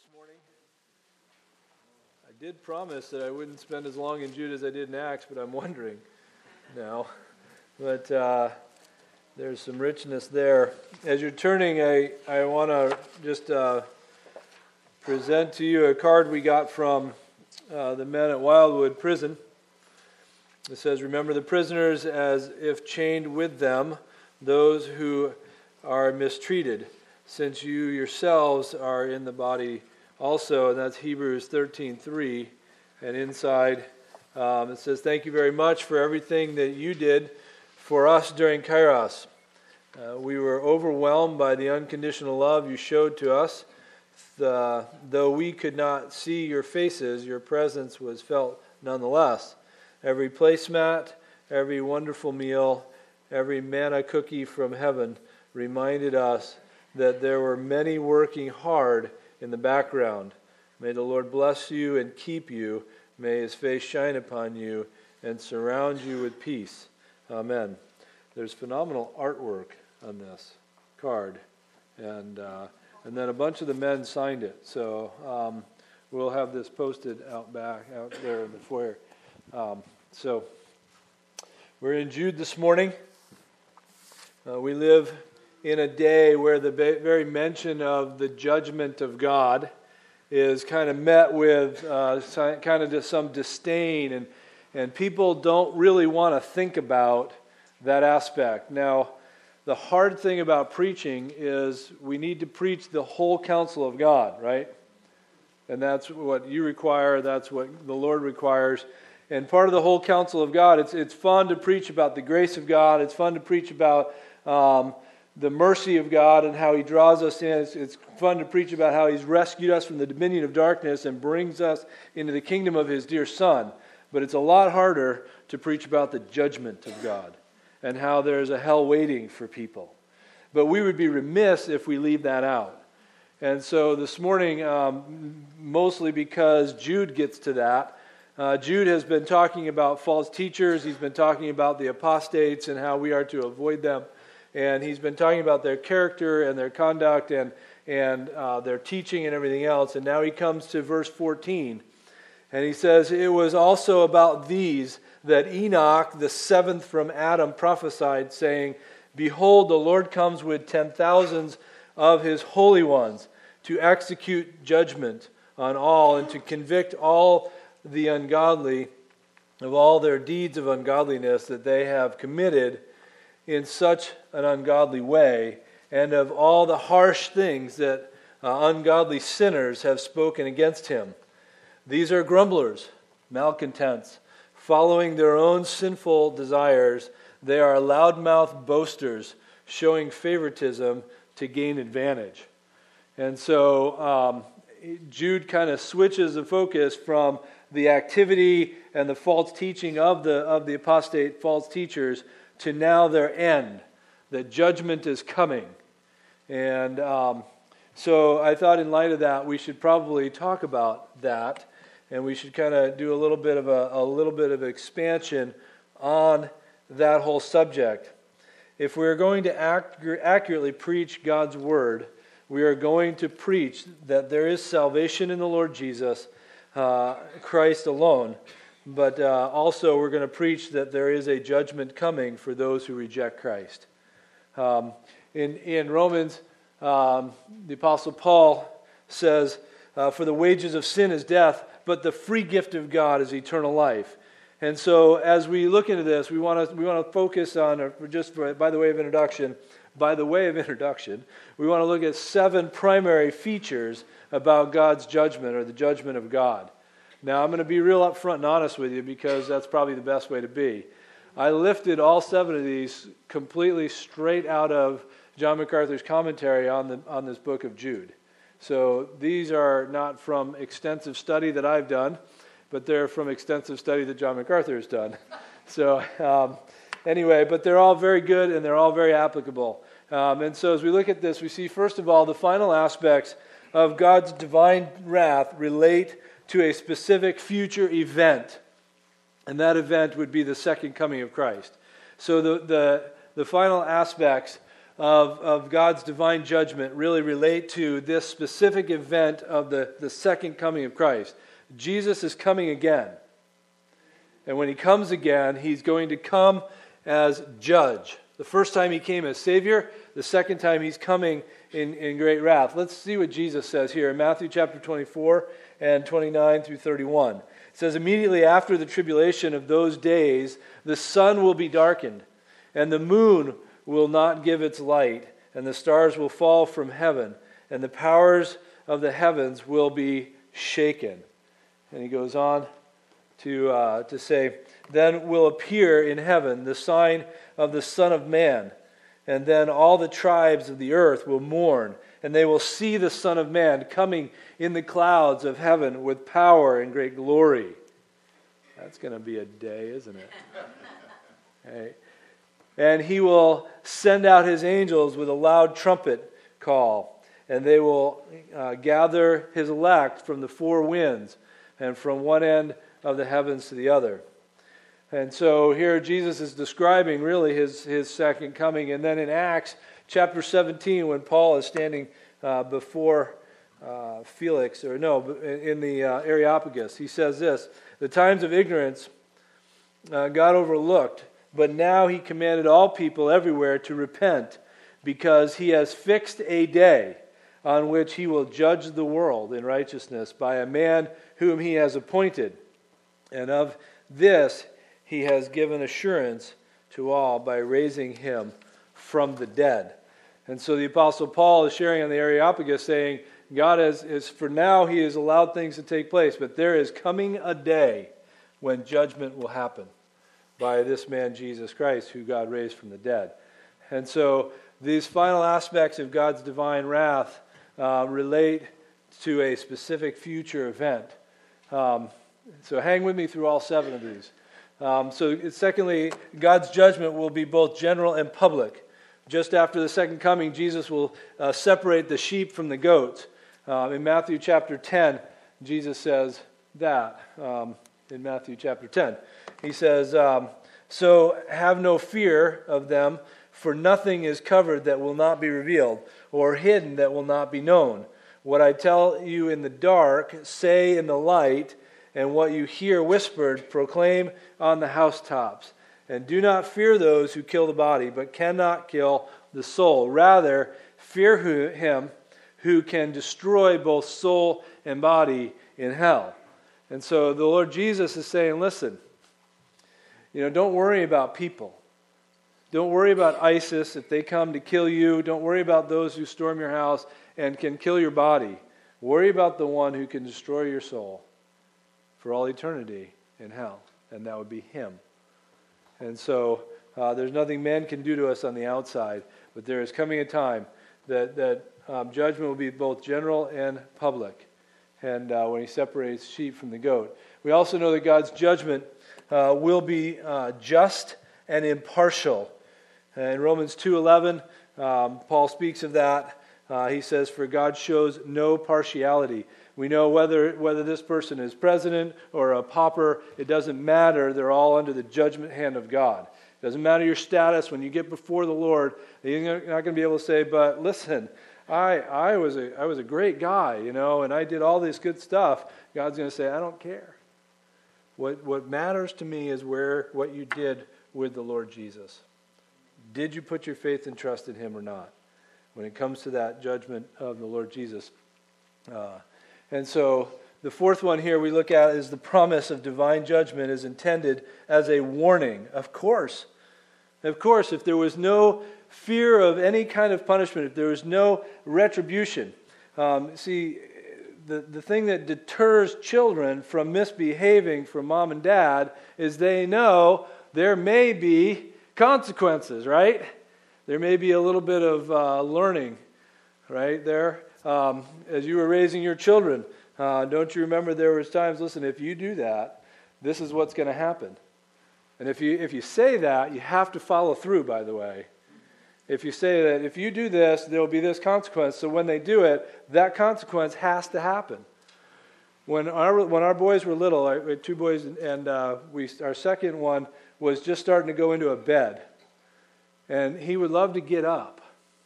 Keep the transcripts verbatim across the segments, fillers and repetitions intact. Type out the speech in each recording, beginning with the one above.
this morning. I did promise that I wouldn't spend as long in Jude as I did in Acts, but I'm wondering now. But uh, there's some richness there. As you're turning, I, I want to just uh, present to you a card we got from uh, the men at Wildwood Prison. It says, "Remember the prisoners as if chained with them, those who are mistreated, since you yourselves are in the body also." And that's Hebrews thirteen three. And inside um, it says, "Thank you very much for everything that you did for us during Kairos. Uh, we were overwhelmed by the unconditional love you showed to us. The, though we could not see your faces, your presence was felt nonetheless. Every placemat, every wonderful meal, every manna cookie from heaven reminded us that there were many working hard in the background. May the Lord bless you and keep you. May His face shine upon you and surround you with peace. Amen." There's phenomenal artwork on this card, and uh, and then a bunch of the men signed it. So um, we'll have this posted out back, out there in the foyer. Um, so we're in Jude this morning. Uh, we live in a day where the very mention of the judgment of God is kind of met with uh, kind of just some disdain, and and people don't really want to think about that aspect. Now, the hard thing about preaching is we need to preach the whole counsel of God, right? And that's what you require, that's what the Lord requires. And part of the whole counsel of God, it's it's fun to preach about the grace of God, it's fun to preach about um, the mercy of God and how He draws us in. It's, it's fun to preach about how He's rescued us from the dominion of darkness and brings us into the kingdom of His dear Son. But it's a lot harder to preach about the judgment of God and how there's a hell waiting for people. But we would be remiss if we leave that out. And so this morning, um, mostly because Jude gets to that, uh, Jude has been talking about false teachers. He's been talking about the apostates and how we are to avoid them. And he's been talking about their character and their conduct and, and uh, their teaching and everything else. And now he comes to verse fourteen. And he says, "It was also about these that Enoch, the seventh from Adam, prophesied, saying, Behold, the Lord comes with ten thousands of His holy ones to execute judgment on all and to convict all the ungodly of all their deeds of ungodliness that they have committed in such an ungodly way, and of all the harsh things that uh, ungodly sinners have spoken against Him. These are grumblers, malcontents, following their own sinful desires. They are loudmouth boasters, showing favoritism to gain advantage." And so um, Jude kind of switches the focus from the activity and the false teaching of the of the apostate false teachers to now their end, that judgment is coming. And um, so I thought in light of that, we should probably talk about that. And we should kind of do a little bit of a, a little bit of expansion on that whole subject. If we're going to act, accurately preach God's word, we are going to preach that there is salvation in the Lord Jesus, uh, Christ alone. But uh, also we're going to preach that there is a judgment coming for those who reject Christ. Um, in, in Romans, um, the Apostle Paul says, uh, "For the wages of sin is death, but the free gift of God is eternal life." And so as we look into this, we want to we want to focus on, or just for, by the way of introduction, by the way of introduction, we want to look at seven primary features about God's judgment, or the judgment of God. Now, I'm going to be real upfront and honest with you, because that's probably the best way to be. I lifted all seven of these completely straight out of John MacArthur's commentary on the on this book of Jude. So these are not from extensive study that I've done, but they're from extensive study that John MacArthur has done. So um, anyway, but they're all very good and they're all very applicable. Um, and so as we look at this, we see first of all the final aspects of God's divine wrath relate to a specific future event. And that event would be the second coming of Christ. So the the, the final aspects of, of God's divine judgment really relate to this specific event of the, the second coming of Christ. Jesus is coming again. And when he comes again, he's going to come as judge. The first time he came as Savior, the second time he's coming in, in great wrath. Let's see what Jesus says here in Matthew chapter twenty-four and twenty-nine through thirty-one. It says, immediately after the tribulation of those days, the sun will be darkened, and the moon will not give its light, and the stars will fall from heaven, and the powers of the heavens will be shaken. And he goes on to uh, to say, then will appear in heaven the sign of the Son of Man, and then all the tribes of the earth will mourn, and they will see the Son of Man coming in the clouds of heaven with power and great glory. That's going to be a day, isn't it? Hey. And he will send out his angels with a loud trumpet call, and they will uh, gather his elect from the four winds and from one end of the heavens to the other. And so here Jesus is describing really his, his second coming. And then in Acts chapter seventeen, when Paul is standing uh, before uh, Felix, or no, in the uh, Areopagus, he says this, the times of ignorance uh, God overlooked, but now he commanded all people everywhere to repent, because he has fixed a day on which he will judge the world in righteousness by a man whom he has appointed. And of this he has given assurance to all by raising him from the dead. And so the Apostle Paul is sharing on the Areopagus, saying, God has, is for now he has allowed things to take place, but there is coming a day when judgment will happen by this man Jesus Christ, who God raised from the dead. And so these final aspects of God's divine wrath uh, relate to a specific future event. Um, so hang with me through all seven of these. Um, so secondly, God's judgment will be both general and public. Just after the second coming, Jesus will uh, separate the sheep from the goats. Uh, in Matthew chapter ten, Jesus says that. Um, in Matthew chapter ten, he says, um, so have no fear of them, for nothing is covered that will not be revealed, or hidden that will not be known. What I tell you in the dark, say in the light, and what you hear whispered, proclaim on the housetops. And do not fear those who kill the body, but cannot kill the soul. Rather, fear who, him who can destroy both soul and body in hell. And so the Lord Jesus is saying, listen, you know, don't worry about people. Don't worry about ISIS if they come to kill you. Don't worry about those who storm your house and can kill your body. Worry about the one who can destroy your soul for all eternity in hell, and that would be him. And so uh, there's nothing man can do to us on the outside, but there is coming a time that, that um, judgment will be both general and public, and uh, when he separates sheep from the goat. We also know that God's judgment uh, will be uh, just and impartial. In Romans two eleven, um, Paul speaks of that. Uh, he says, for God shows no partiality. We know whether whether this person is president or a pauper, it doesn't matter. They're all under the judgment hand of God. It doesn't matter your status. When you get before the Lord, you're not going to be able to say, but listen, I I was a I was a great guy, you know, and I did all this good stuff. God's going to say, I don't care. What what matters to me is where what you did with the Lord Jesus. Did you put your faith and trust in him or not? When it comes to that judgment of the Lord Jesus. Uh, and so the fourth one here we look at is the promise of divine judgment is intended as a warning. Of course. Of course, if there was no fear of any kind of punishment, if there was no retribution. Um, see, the, the thing that deters children from misbehaving from mom and dad is they know there may be consequences, right? There may be a little bit of uh, learning right there. Um, as you were raising your children, uh, don't you remember there was times, listen, if you do that, this is what's going to happen. And if you if you say that, you have to follow through, by the way. If you say that if you do this, there will be this consequence. So when they do it, that consequence has to happen. When our when our boys were little, we had two boys, and uh, we our second one was just starting to go into a bed. And he would love to get up.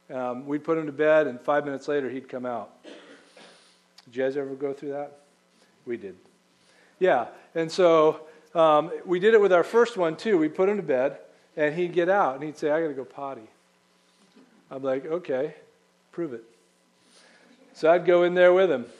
Um, we'd put him to bed, and five minutes later, he'd come out. Did you guys ever go through that? We did. Yeah, and so um, we did it with our first one, too. We'd put him to bed, and he'd get out, and he'd say, I got to go potty. I'm like, okay, prove it. So I'd go in there with him.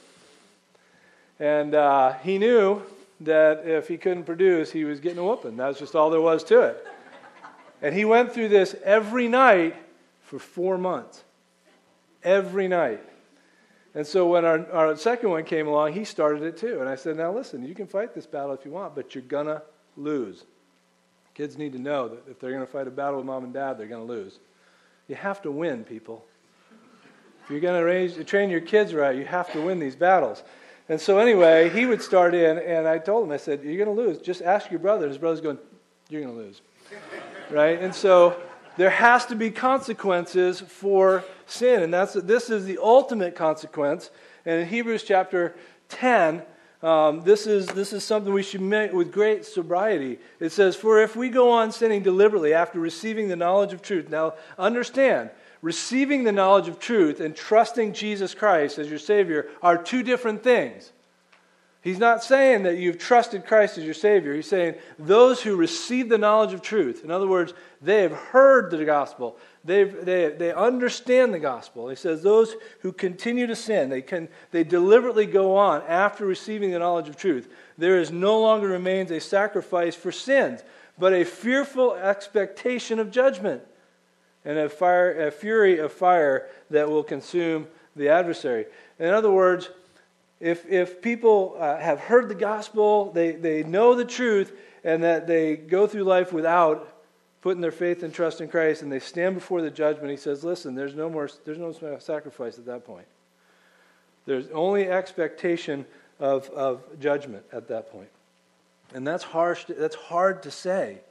And uh, he knew that if he couldn't produce, he was getting a whooping. That's just all there was to it. And he went through this every night for four months. Every night. And so when our, our second one came along, he started it too. And I said, now listen, you can fight this battle if you want, but you're going to lose. Kids need to know that if they're going to fight a battle with mom and dad, they're going to lose. You have to win, people. If you're going to raise, train your kids right, you have to win these battles. And so anyway, he would start in, and I told him, I said, you're going to lose. Just ask your brother. His brother's going, you're going to lose. Right? And so there has to be consequences for sin, and that's this is the ultimate consequence. And in Hebrews chapter ten, um, this is this is something we should make with great sobriety. It says, "For if we go on sinning deliberately after receiving the knowledge of truth," now understand, receiving the knowledge of truth and trusting Jesus Christ as your Savior are two different things. He's not saying that you've trusted Christ as your Savior. He's saying those who receive the knowledge of truth. In other words, they have heard the gospel. They've, they they understand the gospel. He says those who continue to sin, they can they deliberately go on after receiving the knowledge of truth. There is no longer remains a sacrifice for sins, but a fearful expectation of judgment and a fire, a fury of fire that will consume the adversary. In other words, If if people uh, have heard the gospel, they, they know the truth, and that they go through life without putting their faith and trust in Christ, and they stand before the judgment, he says, listen, there's no more there's no sacrifice at that point. There's only expectation of, of judgment at that point. And that's harsh to, that's hard to say.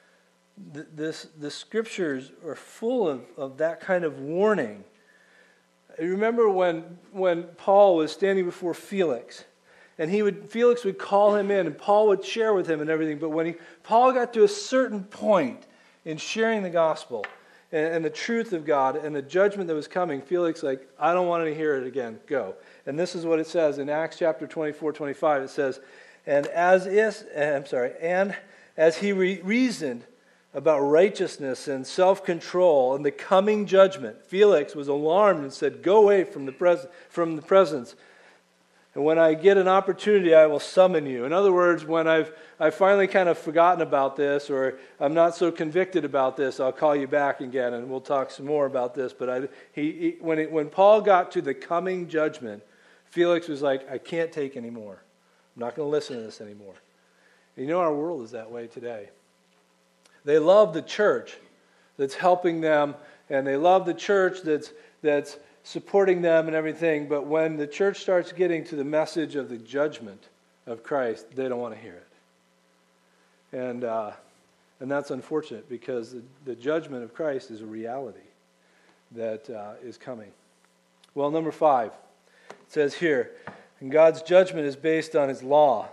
This the scriptures are full of, of that kind of warning. You remember when when Paul was standing before Felix, and he would Felix would call him in, and Paul would share with him and everything. But when he Paul got to a certain point in sharing the gospel and, and the truth of God and the judgment that was coming, Felix like, I don't want to hear it again. Go. And this is what it says in Acts chapter twenty-four, twenty-five. It says, and as is I'm sorry, and as he re- reasoned about righteousness and self-control and the coming judgment, Felix was alarmed and said, go away from the, pres- from the presence. And when I get an opportunity, I will summon you. In other words, when I've, I've finally kind of forgotten about this, or I'm not so convicted about this, I'll call you back again and we'll talk some more about this. But I, he, he, when, it, when Paul got to the coming judgment, Felix was like, I can't take any more. I'm not going to listen to this anymore. And you know, our world is that way today. They love the church that's helping them, and they love the church that's that's supporting them and everything, but when the church starts getting to the message of the judgment of Christ, they don't want to hear it. And uh, and that's unfortunate, because the, the judgment of Christ is a reality that uh, is coming. Well, number five, it says here, and God's judgment is based on His law.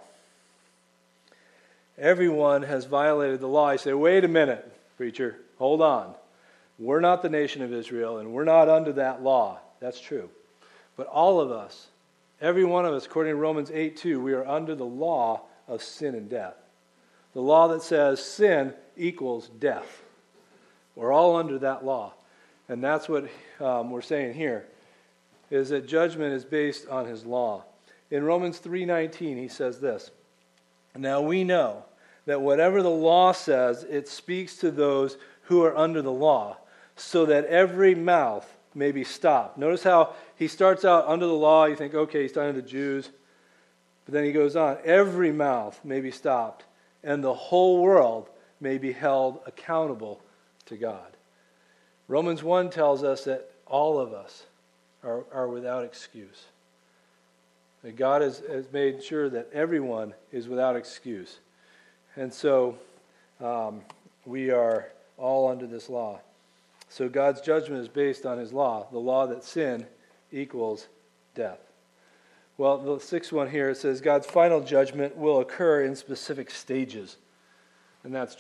Everyone has violated the law. I say, wait a minute, preacher, hold on. We're not the nation of Israel, and we're not under that law. That's true. But all of us, every one of us, according to Romans eight two, we are under the law of sin and death. The law that says sin equals death. We're all under that law. And that's what um, we're saying here, is that judgment is based on His law. In Romans three nineteen, he says this, now we know that whatever the law says, it speaks to those who are under the law, so that every mouth may be stopped. Notice how he starts out under the law. You think, okay, he's talking to the Jews. But then he goes on, every mouth may be stopped, and the whole world may be held accountable to God. Romans one tells us that all of us are, are without excuse. That God has, has made sure that everyone is without excuse. And so um, we are all under this law. So God's judgment is based on His law, the law that sin equals death. Well, the sixth one here, it says God's final judgment will occur in specific stages. And that's true.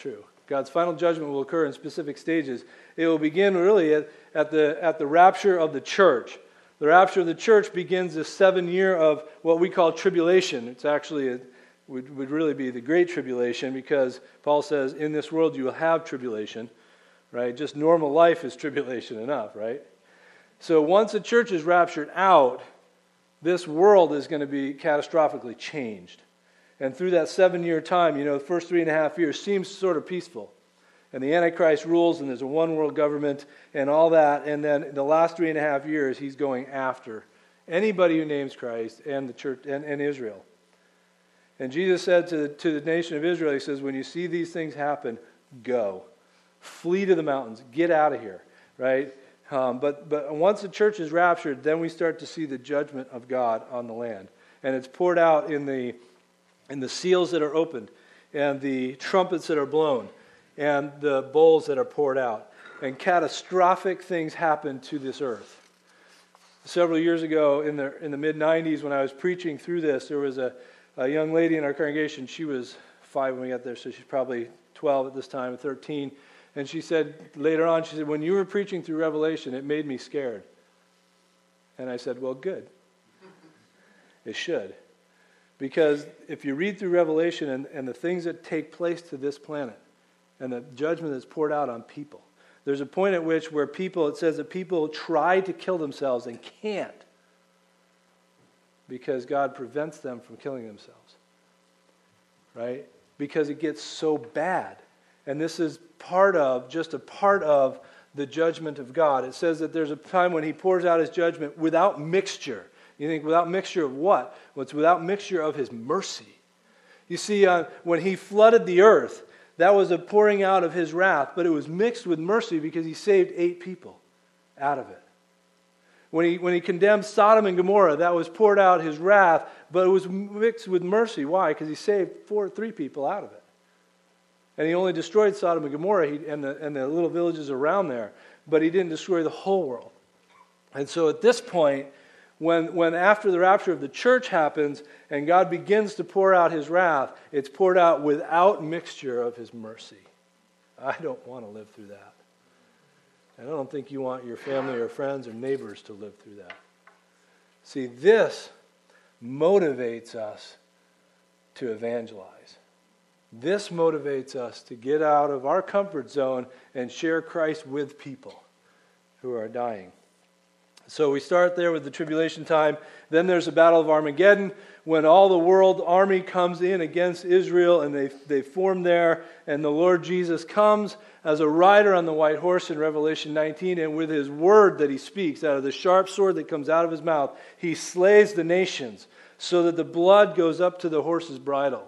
God's final judgment will occur in specific stages. It will begin really at, at the at the rapture of the church. The rapture of the church begins this seven year of what we call tribulation. It's actually a, would would really be the Great Tribulation, because Paul says, in this world you will have tribulation, right? Just normal life is tribulation enough, right? So once the church is raptured out, this world is going to be catastrophically changed. And through that seven-year time, you know, the first three and a half years seems sort of peaceful. And the Antichrist rules, and there's a one-world government, and all that. And then the last three and a half years, he's going after anybody who names Christ and the church and, and Israel. And Jesus said to, to the nation of Israel, he says, when you see these things happen, go. Flee to the mountains. Get out of here, right? Um, but, but once the church is raptured, then we start to see the judgment of God on the land. And it's poured out in the in the seals that are opened, and the trumpets that are blown, and the bowls that are poured out. And catastrophic things happen to this earth. Several years ago, in the in the mid nineties, when I was preaching through this, there was a, a young lady in our congregation. She was five when we got there, so she's probably twelve at this time, thirteen. And she said, later on, she said, when you were preaching through Revelation, it made me scared. And I said, well, good. It should. Because if you read through Revelation and, and the things that take place to this planet, and the judgment that's poured out on people, there's a point at which where people, it says that people try to kill themselves and can't, because God prevents them from killing themselves. Right? Because it gets so bad. And this is part of, just a part of the judgment of God. It says that there's a time when he pours out his judgment without mixture. You think, without mixture of what? Well, it's without mixture of his mercy. You see, uh, when he flooded the earth, that was a pouring out of his wrath, but it was mixed with mercy because he saved eight people out of it. When he, when he condemned Sodom and Gomorrah, that was poured out his wrath, but it was mixed with mercy. Why? Because he saved four, three people out of it. And he only destroyed Sodom and Gomorrah he, and, the, and the little villages around there, but he didn't destroy the whole world. And so at this point, when, when after the rapture of the church happens and God begins to pour out his wrath, it's poured out without mixture of his mercy. I don't want to live through that. And I don't think you want your family or friends or neighbors to live through that. See, this motivates us to evangelize. This motivates us to get out of our comfort zone and share Christ with people who are dying. So we start there with the tribulation time. Then there's the Battle of Armageddon, when all the world army comes in against Israel, and they, they form there, and the Lord Jesus comes as a rider on the white horse in Revelation nineteen, and with his word that he speaks, out of the sharp sword that comes out of his mouth, he slays the nations, so that the blood goes up to the horse's bridle.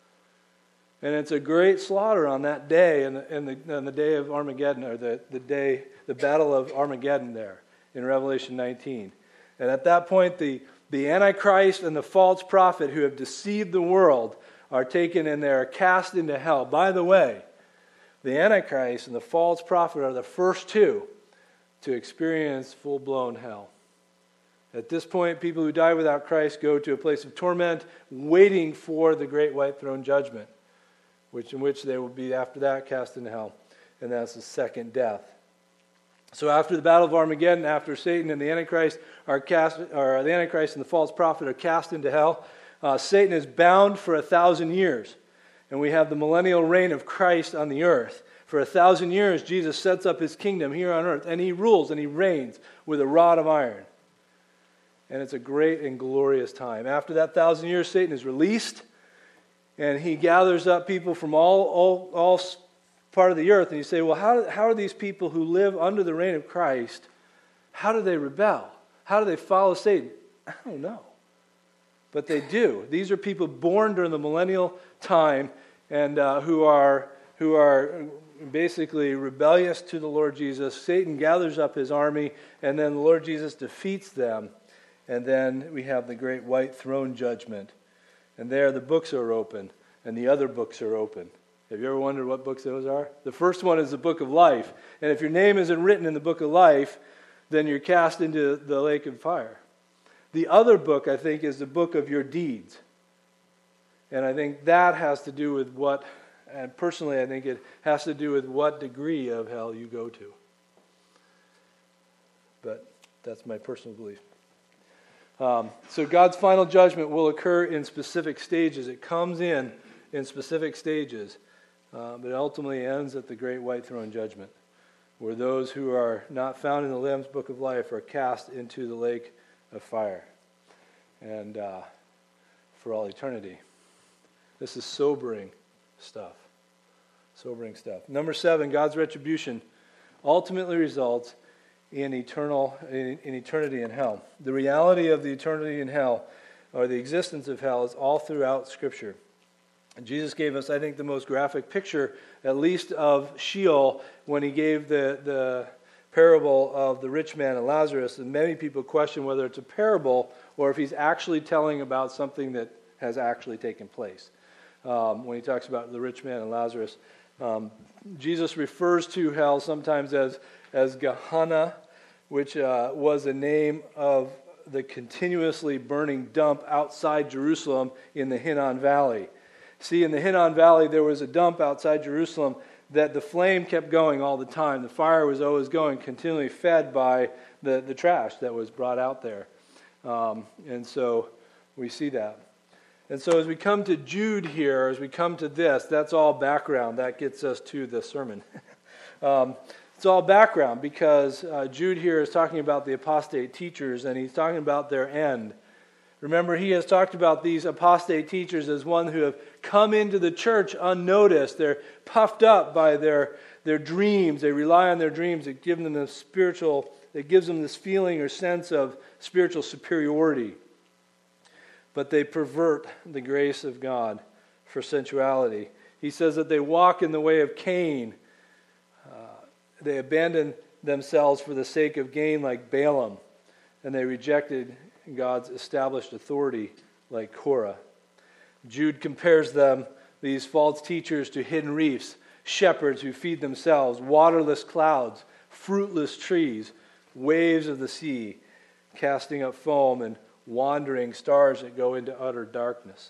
And it's a great slaughter on that day, and the, and the, and the day of Armageddon, or the, the day, the Battle of Armageddon there in Revelation nineteen. And at that point, the, the Antichrist and the false prophet who have deceived the world are taken and they are cast into hell. By the way, the Antichrist and the false prophet are the first two to experience full-blown hell. At this point, people who die without Christ go to a place of torment, waiting for the great white throne judgment, which in which they will be after that cast into hell, and that's the second death. So after the Battle of Armageddon, after Satan and the Antichrist are cast, or the Antichrist and the false prophet are cast into hell, uh, Satan is bound for a thousand years, and we have the millennial reign of Christ on the earth. For a thousand years, Jesus sets up his kingdom here on earth, and he rules and he reigns with a rod of iron. And it's a great and glorious time. After that thousand years, Satan is released, and he gathers up people from all, all, all part of the earth. And you say, well, how, how are these people who live under the reign of Christ, how do they rebel? How do they follow Satan? I don't know. But they do. These are people born during the millennial time and uh, who are who are basically rebellious to the Lord Jesus. Satan gathers up his army, and then the Lord Jesus defeats them. And then we have the great white throne judgment. And there the books are open, and the other books are open. Have you ever wondered what books those are? The first one is the book of life. And if your name isn't written in the book of life, then you're cast into the lake of fire. The other book, I think, is the book of your deeds. And I think that has to do with what and personally I think it has to do with what degree of hell you go to. But that's my personal belief. Um, so God's final judgment will occur in specific stages. It comes in in specific stages, uh, but it ultimately ends at the great white throne judgment, where those who are not found in the Lamb's book of life are cast into the lake of fire, and uh, for all eternity. This is sobering stuff. Sobering stuff. Number seven, God's retribution ultimately results in eternal in, in eternity in hell. The reality of the eternity in hell, or the existence of hell, is all throughout Scripture. And Jesus gave us, I think, the most graphic picture, at least of Sheol, when he gave the, the parable of the rich man and Lazarus. And many people question whether it's a parable or if he's actually telling about something that has actually taken place. Um, when he talks about the rich man and Lazarus, um, Jesus refers to hell sometimes as as Gehenna, which uh, was a name of the continuously burning dump outside Jerusalem in the Hinnom Valley. See, in the Hinnom Valley, there was a dump outside Jerusalem that the flame kept going all the time. The fire was always going, continually fed by the, the trash that was brought out there. Um, and so we see that. And so as we come to Jude here, as we come to this, that's all background. That gets us to the sermon. um, It's all background because uh, Jude here is talking about the apostate teachers, and he's talking about their end. Remember, he has talked about these apostate teachers as one who have come into the church unnoticed. They're puffed up by their, their dreams. They rely on their dreams. It gives them this spiritual, it gives them this feeling or sense of spiritual superiority. But they pervert the grace of God for sensuality. He says that they walk in the way of Cain. They abandoned themselves for the sake of gain like Balaam, and they rejected God's established authority like Korah. Jude compares them, these false teachers, to hidden reefs, shepherds who feed themselves, waterless clouds, fruitless trees, waves of the sea, casting up foam, and wandering stars that go into utter darkness.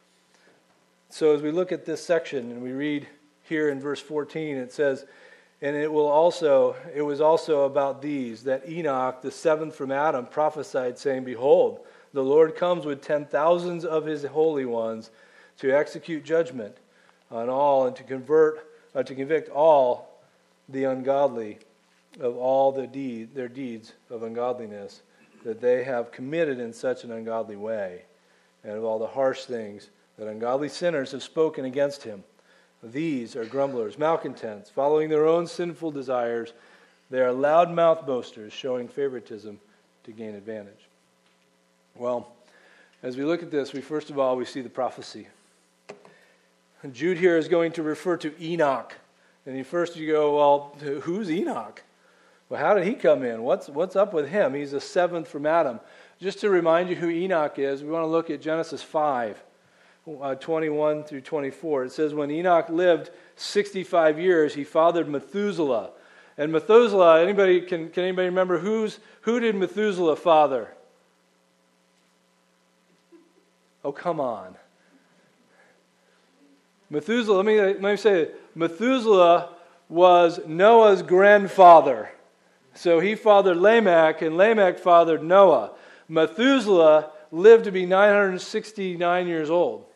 So as we look at this section, and we read here in verse fourteen, it says, And it will also, it was also about these that Enoch, the seventh from Adam, prophesied, saying, Behold, the Lord comes with ten thousands of his holy ones to execute judgment on all and to convert, uh, to convict all the ungodly of all the deed, their deeds of ungodliness that they have committed in such an ungodly way, and of all the harsh things that ungodly sinners have spoken against him. These are grumblers, malcontents, following their own sinful desires. They are loud-mouthed boasters, showing favoritism to gain advantage. Well, as we look at this, we first of all, we see the prophecy. And Jude here is going to refer to Enoch. And you first you go, well, who's Enoch? Well, how did he come in? What's, what's up with him? He's the seventh from Adam. Just to remind you who Enoch is, we want to look at Genesis five. Uh, twenty-one through twenty-four. It says, when Enoch lived sixty-five years, he fathered Methuselah. And Methuselah, anybody can, can anybody remember who's who did Methuselah father? Oh, come on. Methuselah, let me, let me say it. Methuselah was Noah's grandfather. So he fathered Lamech, and Lamech fathered Noah. Methuselah lived to be nine hundred sixty-nine years old.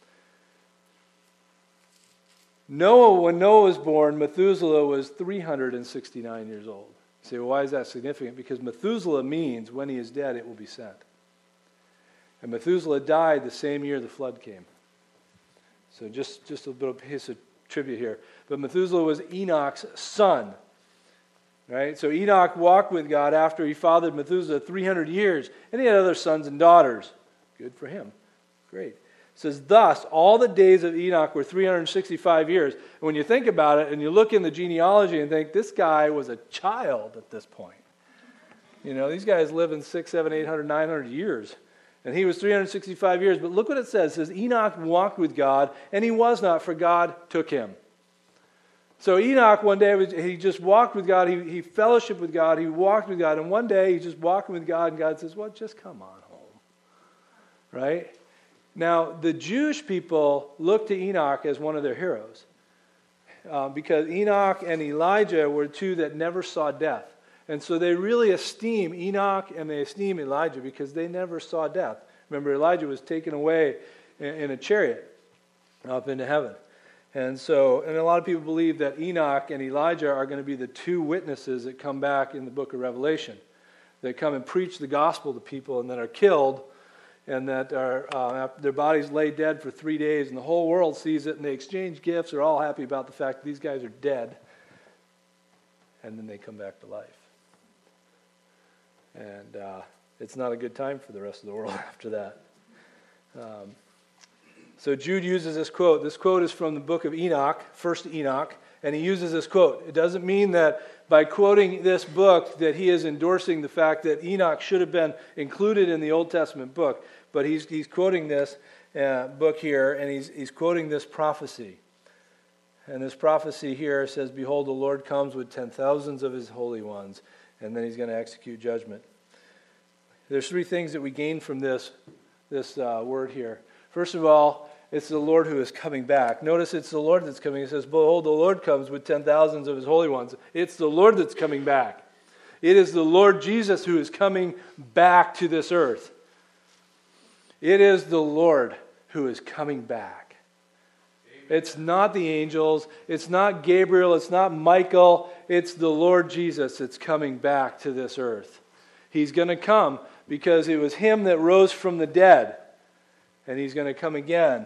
Noah, when Noah was born, Methuselah was three hundred sixty-nine years old. You say, well, why is that significant? Because Methuselah means when he is dead, it will be sent. And Methuselah died the same year the flood came. So just, just a little piece of trivia here. But Methuselah was Enoch's son. Right? So Enoch walked with God after he fathered Methuselah three hundred years. And he had other sons and daughters. Good for him. Great. It says, thus, all the days of Enoch were three hundred sixty-five years. And when you think about it, and you look in the genealogy and think, this guy was a child at this point. You know, these guys live in six, seven, eight hundred, nine hundred years. And he was three hundred sixty-five years. But look what it says. It says, Enoch walked with God, and he was not, for God took him. So Enoch, one day, he just walked with God. He, he fellowshiped with God. He walked with God. And one day, he's just walking with God, and God says, well, just come on home. Right? Now, the Jewish people looked to Enoch as one of their heroes. uh, because Enoch and Elijah were two that never saw death. And so they really esteem Enoch and they esteem Elijah because they never saw death. Remember, Elijah was taken away in, in a chariot up into heaven. And so, and a lot of people believe that Enoch and Elijah are going to be the two witnesses that come back in the book of Revelation. They come and preach the gospel to people and that are killed and that are uh, their bodies lay dead for three days and the whole world sees it and they exchange gifts. They're all happy about the fact that these guys are dead. And then they come back to life. And uh, it's not a good time for the rest of the world after that. Um, so Jude uses this quote. This quote is from the book of Enoch, First Enoch, and he uses this quote. It doesn't mean that by quoting this book that he is endorsing the fact that Enoch should have been included in the Old Testament book, but he's he's quoting this uh, book here, and he's he's quoting this prophecy. And this prophecy here says, "Behold, the Lord comes with ten thousands of his holy ones," and then he's going to execute judgment. There's three things that we gain from this this uh, word here. First of all, it's the Lord who is coming back. Notice it's the Lord that's coming. It says, "Behold, the Lord comes with ten thousands of his holy ones." It's the Lord that's coming back. It is the Lord Jesus who is coming back to this earth. It is the Lord who is coming back. Amen. It's not the angels. It's not Gabriel. It's not Michael. It's the Lord Jesus that's coming back to this earth. He's going to come because it was him that rose from the dead. And he's going to come again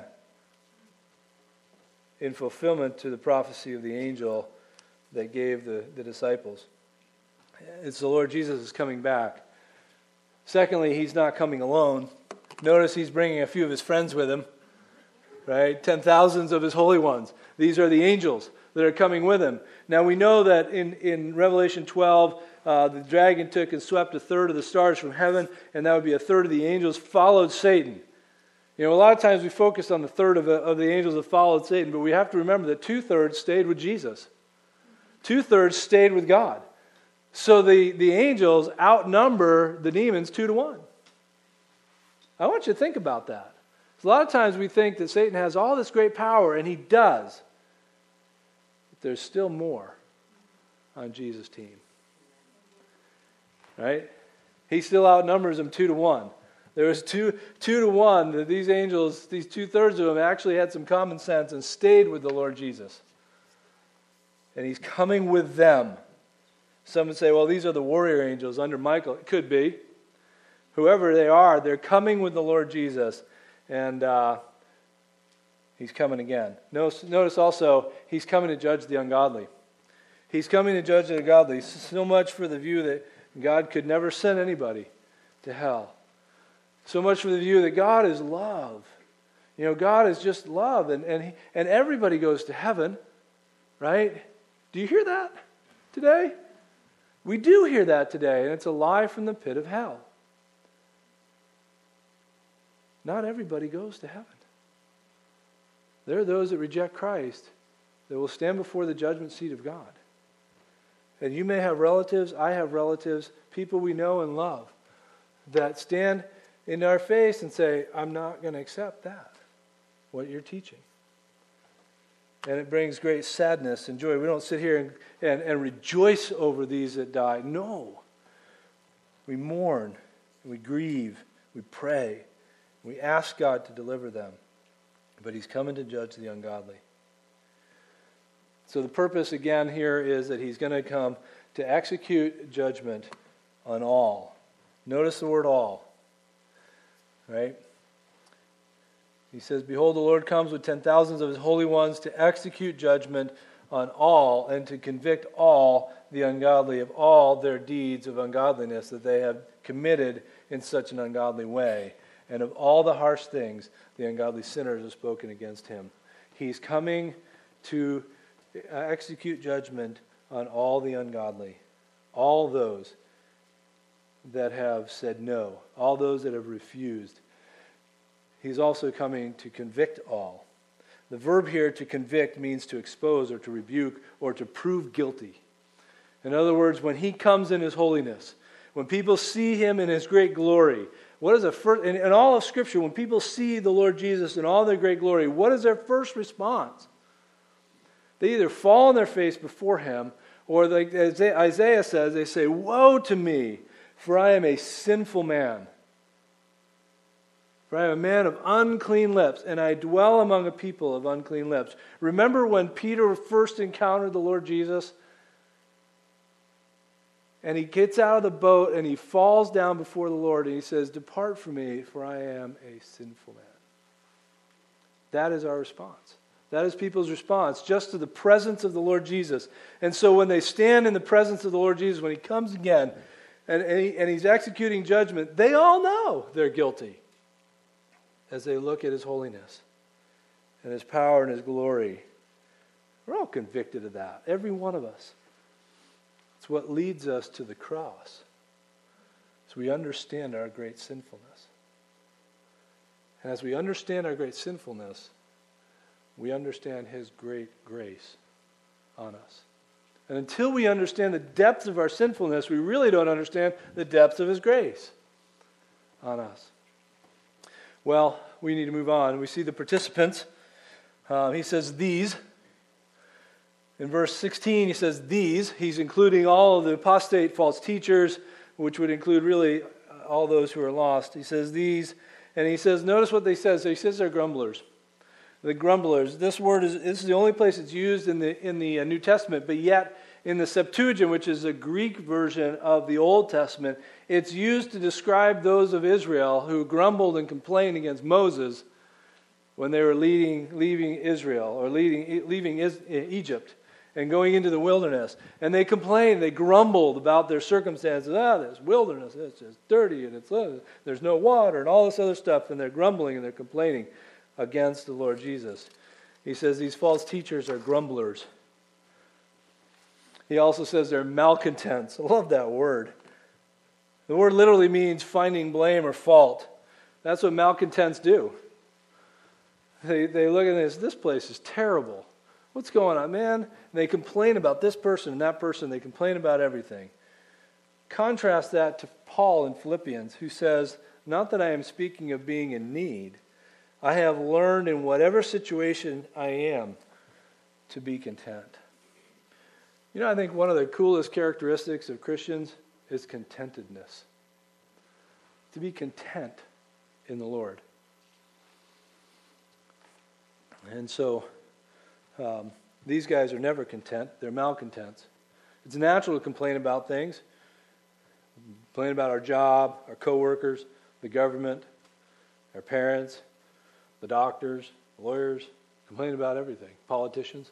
in fulfillment to the prophecy of the angel that gave the, the disciples. It's the Lord Jesus is coming back. Secondly, he's not coming alone. Notice he's bringing a few of his friends with him, right? Ten thousands of his holy ones. These are the angels that are coming with him. Now we know that in, in Revelation twelve, uh, the dragon took and swept a third of the stars from heaven, and that would be a third of the angels followed Satan. You know, a lot of times we focus on the third of the, of the angels that followed Satan, but we have to remember that two-thirds stayed with Jesus. Two-thirds stayed with God. So the, the angels outnumber the demons two to one. I want you to think about that. A lot of times we think that Satan has all this great power, and he does. But there's still more on Jesus' team. Right? He still outnumbers them two to one. There was two, two to one that these angels, these two-thirds of them actually had some common sense and stayed with the Lord Jesus. And he's coming with them. Some would say, well, these are the warrior angels under Michael. It could be. Whoever they are, they're coming with the Lord Jesus. And uh, he's coming again. Notice, notice also, he's coming to judge the ungodly. He's coming to judge the ungodly. So much for the view that God could never send anybody to hell. So much for the view that God is love. You know, God is just love, and and, he, and everybody goes to heaven, right? Do you hear that today? We do hear that today, and it's a lie from the pit of hell. Not everybody goes to heaven. There are those that reject Christ that will stand before the judgment seat of God. And you may have relatives, I have relatives, people we know and love, that stand in our face and say, I'm not going to accept that, what you're teaching. And it brings great sadness and joy. We don't sit here and, and, and rejoice over these that die. No. We mourn, we grieve, we pray, we ask God to deliver them. But he's coming to judge the ungodly. So the purpose again here is that he's going to come to execute judgment on all. Notice the word all. Right? He says, behold, the Lord comes with ten thousands of his holy ones to execute judgment on all and to convict all the ungodly of all their deeds of ungodliness that they have committed in such an ungodly way, and of all the harsh things the ungodly sinners have spoken against him. He's coming to execute judgment on all the ungodly, all those that have said no, all those that have refused. He's also coming to convict all. The verb here, to convict, means to expose or to rebuke or to prove guilty. In other words, when he comes in his holiness, when people see him in his great glory, what is the first, in, in all of Scripture, when people see the Lord Jesus in all their great glory, what is their first response? They either fall on their face before him, or like Isaiah says, they say, "Woe to me, for I am a sinful man. For I am a man of unclean lips, and I dwell among a people of unclean lips." Remember when Peter first encountered the Lord Jesus? And he gets out of the boat and he falls down before the Lord and he says, "Depart from me, for I am a sinful man." That is our response. That is people's response just to the presence of the Lord Jesus. And so when they stand in the presence of the Lord Jesus, when he comes again and, and, he, and he's executing judgment, they all know they're guilty as they look at his holiness and his power and his glory. We're all convicted of that, every one of us. It's what leads us to the cross. So we understand our great sinfulness. And as we understand our great sinfulness, we understand his great grace on us. And until we understand the depth of our sinfulness, we really don't understand the depth of his grace on us. Well, we need to move on. We see the participants. Uh, he says these. In verse sixteen, he says these. He's including all of the apostate false teachers, which would include really all those who are lost. He says these. And he says, notice what they say. So he says they're grumblers. The grumblers. This word is, this is the only place it's used in the in the New Testament, but yet in the Septuagint, which is a Greek version of the Old Testament, it's used to describe those of Israel who grumbled and complained against Moses when they were leading, leaving Israel or leading, leaving Egypt and going into the wilderness. And they complained, they grumbled about their circumstances. Ah, this wilderness, it's just dirty and it's uh, there's no water and all this other stuff. And they're grumbling and they're complaining against the Lord Jesus. He says these false teachers are grumblers. He also says they're malcontents. I love that word. The word literally means finding blame or fault. That's what malcontents do. They they look at this, this place is terrible. What's going on, man? And they complain about this person and that person. They complain about everything. Contrast that to Paul in Philippians, who says, not that I am speaking of being in need. I have learned in whatever situation I am to be content. You know, I think one of the coolest characteristics of Christians is contentedness. To be content in the Lord. And so, um, these guys are never content. They're malcontents. It's natural to complain about things. Complain about our job, our coworkers, the government, our parents, the doctors, lawyers. Complain about everything. Politicians.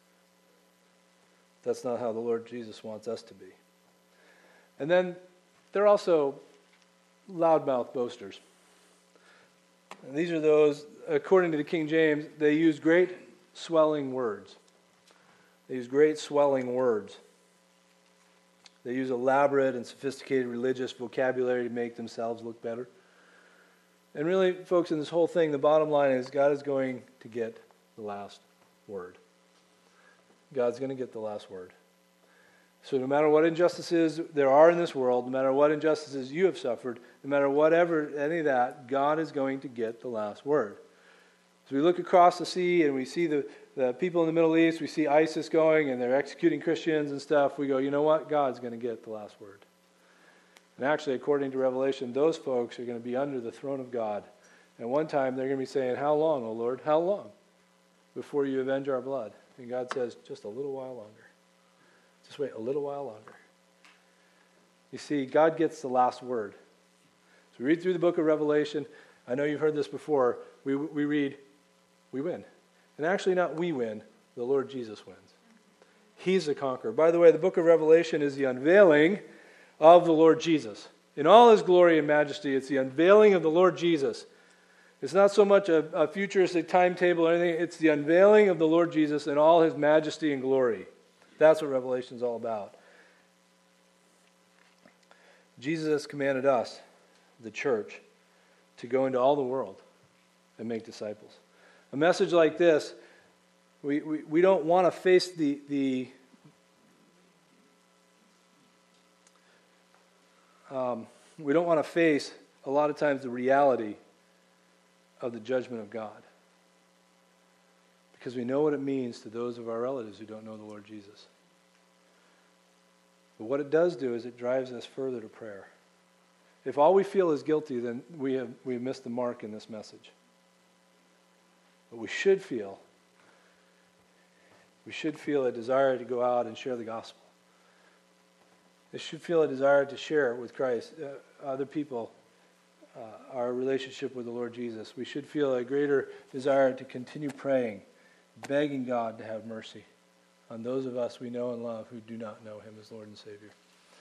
That's not how the Lord Jesus wants us to be. And then they're also loudmouth boasters. And these are those, according to the King James, they use great swelling words. They use great swelling words. They use elaborate and sophisticated religious vocabulary to make themselves look better. And really, folks, in this whole thing, the bottom line is God is going to get the last word. God's going to get the last word. So no matter what injustices there are in this world, no matter what injustices you have suffered, no matter whatever, any of that, God is going to get the last word. So we look across the sea and we see the, the people in the Middle East, we see ISIS going and they're executing Christians and stuff. We go, you know what? God's going to get the last word. And actually, according to Revelation, those folks are going to be under the throne of God. And one time they're going to be saying, how long, O Lord? How long before you avenge our blood? And God says, just a little while longer. Just wait a little while longer. You see, God gets the last word. So we read through the book of Revelation. I know you've heard this before. We we read, we win. And actually not we win, the Lord Jesus wins. He's the conqueror. By the way, the book of Revelation is the unveiling of the Lord Jesus. In all his glory and majesty, it's the unveiling of the Lord Jesus. It's not so much a, a futuristic timetable or anything. It's the unveiling of the Lord Jesus in all his majesty and glory. That's what Revelation is all about. Jesus has commanded us, the church, to go into all the world and make disciples. A message like this, we, we, we don't want to face the, the um, we don't want to face a lot of times the reality of the judgment of God. because we know what it means to those of our relatives who don't know the Lord Jesus. But what it does do is it drives us further to prayer. If all we feel is guilty, then we have we have missed the mark in this message. But we should feel, we should feel a desire to go out and share the gospel. We should feel a desire to share with Christ, uh, other people, uh, our relationship with the Lord Jesus. We should feel a greater desire to continue praying, begging God to have mercy on those of us we know and love who do not know him as Lord and Savior.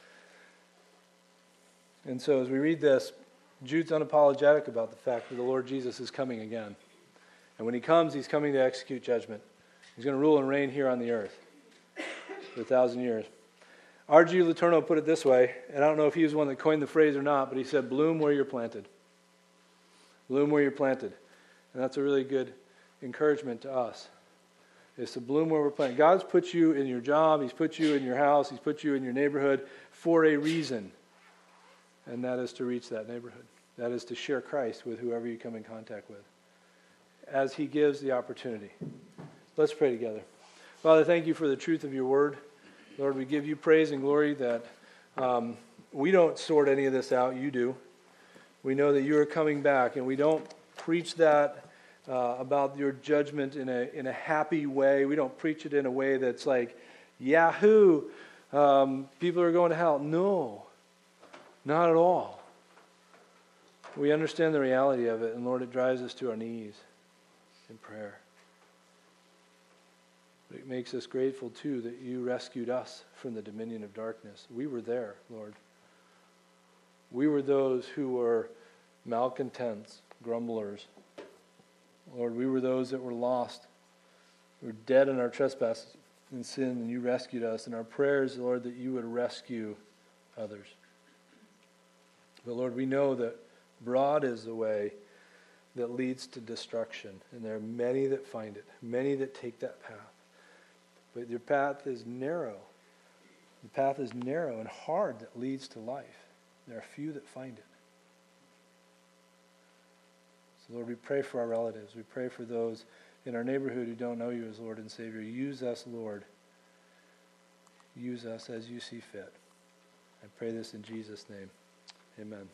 And so as we read this, Jude's unapologetic about the fact that the Lord Jesus is coming again. And when he comes, he's coming to execute judgment. He's going to rule and reign here on the earth for a thousand years. R G Letourneau put it this way, and I don't know if he was one that coined the phrase or not, but he said, bloom where you're planted. Bloom where you're planted. And that's a really good encouragement to us, is to bloom where we're planted. God's put you in your job, he's put you in your house, he's put you in your neighborhood for a reason. And that is to reach that neighborhood. That is to share Christ with whoever you come in contact with, as he gives the opportunity. Let's pray together. Father, thank you for the truth of your word. Lord, we give you praise and glory that um, we don't sort any of this out. You do. We know that you are coming back, and we don't preach that uh, about your judgment in a in a happy way. We don't preach it in a way that's like, yahoo, um, people are going to hell. No, not at all. We understand the reality of it, and Lord, it drives us to our knees in prayer. It makes us grateful, too, that you rescued us from the dominion of darkness. We were there, Lord. We were those who were malcontents, grumblers. Lord, we were those that were lost. We were dead in our trespasses and sin, and you rescued us. And our prayers, Lord, that you would rescue others. But, Lord, we know that broad is the way that leads to destruction, and there are many that find it, many that take that path. But your path is narrow. The path is narrow and hard that leads to life. There are few that find it. So, Lord, we pray for our relatives. We pray for those in our neighborhood who don't know you as Lord and Savior. Use us, Lord. Use us as you see fit. I pray this in Jesus' name. Amen.